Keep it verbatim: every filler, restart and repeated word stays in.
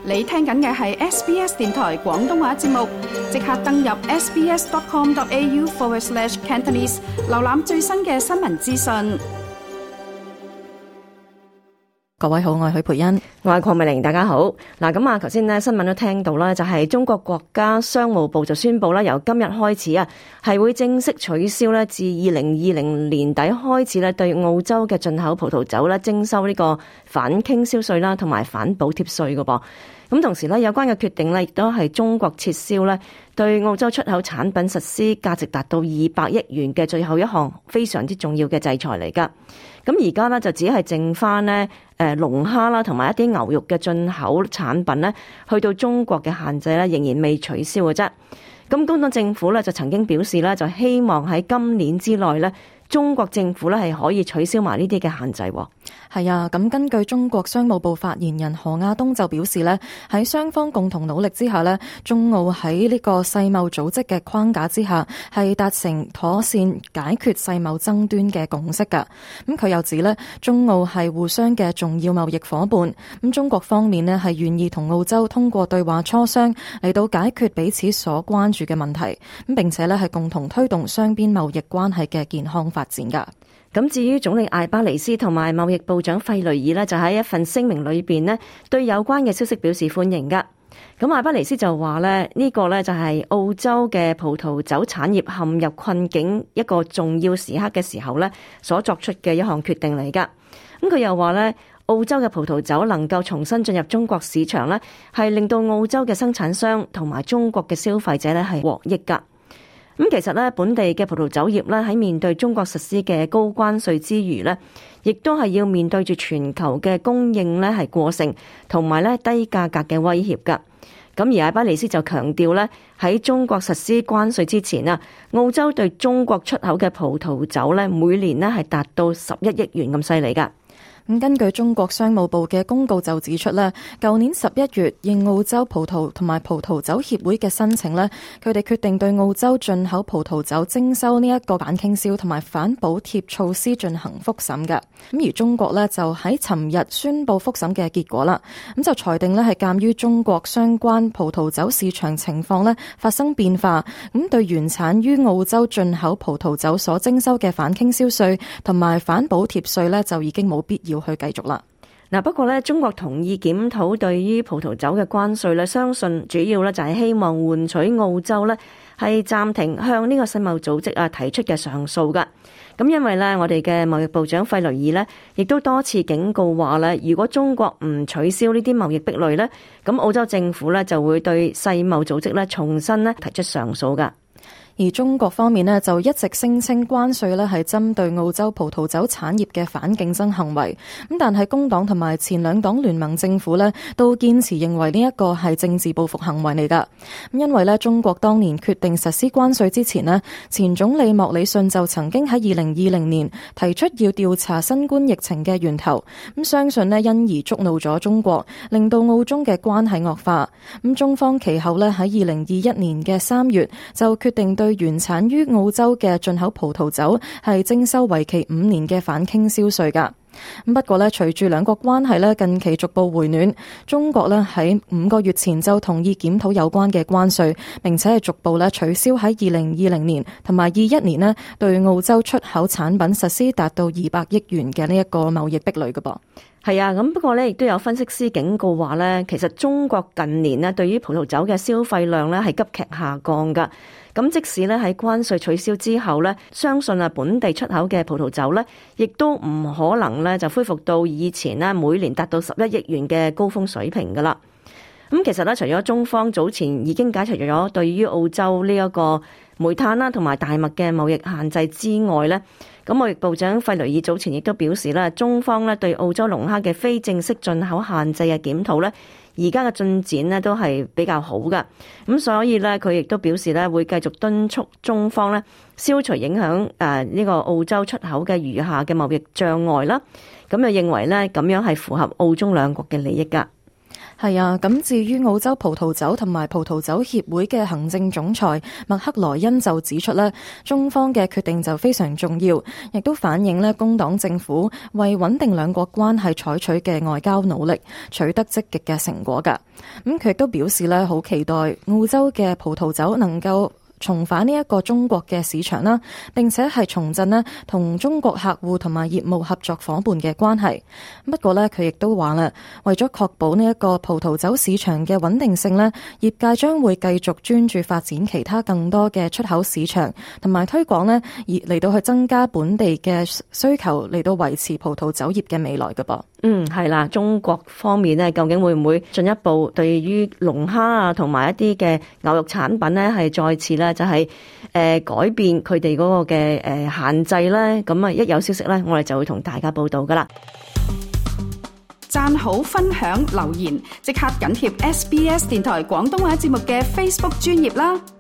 你聽緊嘅係 S B S 電台廣東話節目，即刻登入 sbs.com.au forward slash Cantonese， 瀏覽最新嘅新聞資訊。 各位好，我係許培恩， 我係鄺美玲，大家好。嗱，咁啊，頭先咧新聞都聽到啦，就係中國國家商務部就宣布啦，由今日開始啊，係會正式取消咧，自二零二零年底開始咧，對澳洲嘅進口葡萄酒咧徵收呢個反傾銷稅啦，同埋反補貼稅㗎噃。咁同時咧，有關嘅決定咧，亦都係中國撤銷咧對澳洲出口產品實施價值達到二百億元嘅最後一項非常之重要嘅制裁嚟噶。咁而家咧就只係剩翻咧誒龍蝦啦，同埋一啲牛肉嘅進口產品咧，去到中國嘅限制咧，仍然未取消嘅啫。咁工黨政府咧就曾經表示咧，就希望喺今年之內咧，中國政府咧係可以取消埋呢啲嘅限制。 係啊，咁根據中國商務部發言人何亞東就表示呢，喺雙方共同努力之下呢，中澳喺呢個世貿組織嘅框架之下，係達成妥善解決世貿爭端嘅共識㗎。咁佢又指呢，中澳係互相嘅重要貿易夥伴，咁中國方面呢係願意同澳洲通過對話磋商嚟到解決彼此所關注嘅問題，咁並且呢係共同推動雙邊貿易關係嘅健康發展㗎。 咁至於總理艾巴尼斯同埋貿易部長費雷爾呢，就喺一份聲明裏邊呢，對有關嘅消息表示歡迎噶。咁艾巴尼斯就話呢，呢個呢就係澳洲嘅葡萄酒產業陷入困境一個重要時刻嘅時候呢所作出嘅一項決定嚟噶。咁佢又話呢，澳洲嘅葡萄酒能夠重新進入中國市場呢，係令到澳洲嘅生產商同埋中國嘅消費者呢係獲益噶。咁其實咧，本地嘅葡萄酒業咧喺面對中國實施嘅高關稅之餘咧，亦都係要面對住全球嘅供應咧係過剩，同埋咧低價格嘅威脅噶。咁而艾巴尼斯就強調咧，喺中國實施關稅之前啊，澳洲對中國出口嘅葡萄酒咧每年咧係達到十一億元咁犀利噶。 咁根據中國商務部嘅公告就指出咧，舊年十一月應澳洲葡萄同埋葡萄酒協會嘅申請咧，佢哋決定對澳洲進口葡萄酒徵收呢一個反傾銷同埋反補貼措施進行複審嘅。咁而中國咧就喺尋日宣布複審嘅結果啦，咁就裁定咧係鑑於中國相關葡萄酒市場情況咧發生變化，咁對原產於澳洲進口葡萄酒所徵收嘅反傾銷稅同埋反補貼稅咧就已經冇必要去繼續啦。 嗱，不過咧，中國同意檢討對於葡萄酒嘅關稅咧，相信主要咧就係希望換取澳洲咧係暫停向呢個世貿組織啊提出嘅上訴噶。咁因為咧，我哋嘅貿易部長費雷爾咧，亦都多次警告話咧，如果中國唔取消呢啲貿易壁壘咧，咁澳洲政府咧就會對世貿組織咧重新咧提出上訴噶。 而中國方面呢，就一直聲稱關稅呢係針對澳洲葡萄酒產業嘅反競爭行為，咁但係工黨同埋前兩黨聯盟政府呢都堅持認為呢一個係政治報復行為嚟噶。咁因為呢，中國當年決定實施關稅之前呢，前總理莫里遜就曾經喺二零二零年提出要調查新冠疫情嘅源頭，咁相信呢因而觸怒咗中國，令到澳中嘅關係惡化。咁中方其後呢喺二零二一年嘅三月就決定對原產於澳洲嘅進口葡萄酒係徵收為期五年嘅反傾銷稅噶。不過呢，隨住兩國關係呢近期逐步回暖，中國呢喺五個月前就同意檢討有關嘅關稅，並且係逐步呢取消喺二零二零年同埋二一年呢對澳洲出口產品實施達到二百億元嘅呢一個貿易壁壘噶噃。 係啊，咁不過咧，亦都有分析師警告話咧，其實中國近年咧對於葡萄酒嘅消費量咧係急劇下降噶。咁即使咧喺關稅取消之後咧，相信啊本地出口嘅葡萄酒咧，亦都唔可能咧就恢復到以前咧每年達到十一億元嘅高峰水平噶啦。咁其實咧，除咗中方早前已經解除咗對於澳洲呢一個煤炭啦同埋大麥嘅貿易限制之外咧，咁貿易部長費雷爾早前亦都表示咧，中方咧對澳洲龍蝦嘅非正式進口限制嘅檢討咧，而家嘅進展咧都係比較好噶。咁所以咧，佢亦都表示咧會繼續敦促中方咧消除影響誒呢個澳洲出口嘅餘下嘅貿易障礙啦。咁又認為咧咁樣係符合澳中兩國嘅利益噶。 係啊，咁至於澳洲葡萄酒同埋葡萄酒協會嘅行政總裁麥克萊恩就指出咧，中方嘅決定就非常重要，亦都反映咧工黨政府為穩定兩國關係採取嘅外交努力取得積極嘅成果㗎。咁佢亦都表示咧，好期待澳洲嘅葡萄酒能夠重返呢一個中國嘅市場啦，並且係重振咧同中國客戶同埋業務合作夥伴嘅關係。不過咧，佢亦都話啦，為咗確保呢一個葡萄酒市場嘅穩定性咧，業界將會繼續專注發展其他更多嘅出口市場，同埋推廣咧，而嚟到去增加本地嘅需求，嚟到維持葡萄酒業嘅未來嘅噃。 嗯，係啦，中國方面咧，究竟會唔會進一步對於龍蝦啊，同埋一啲嘅牛肉產品咧，係再次咧就係誒改變佢哋嗰個嘅誒限制咧？咁啊，一有消息咧，我哋就會同大家報道噶啦。 讚好、分享、留言，即刻緊貼 S B S 電台廣東話節目嘅 Facebook 專頁啦！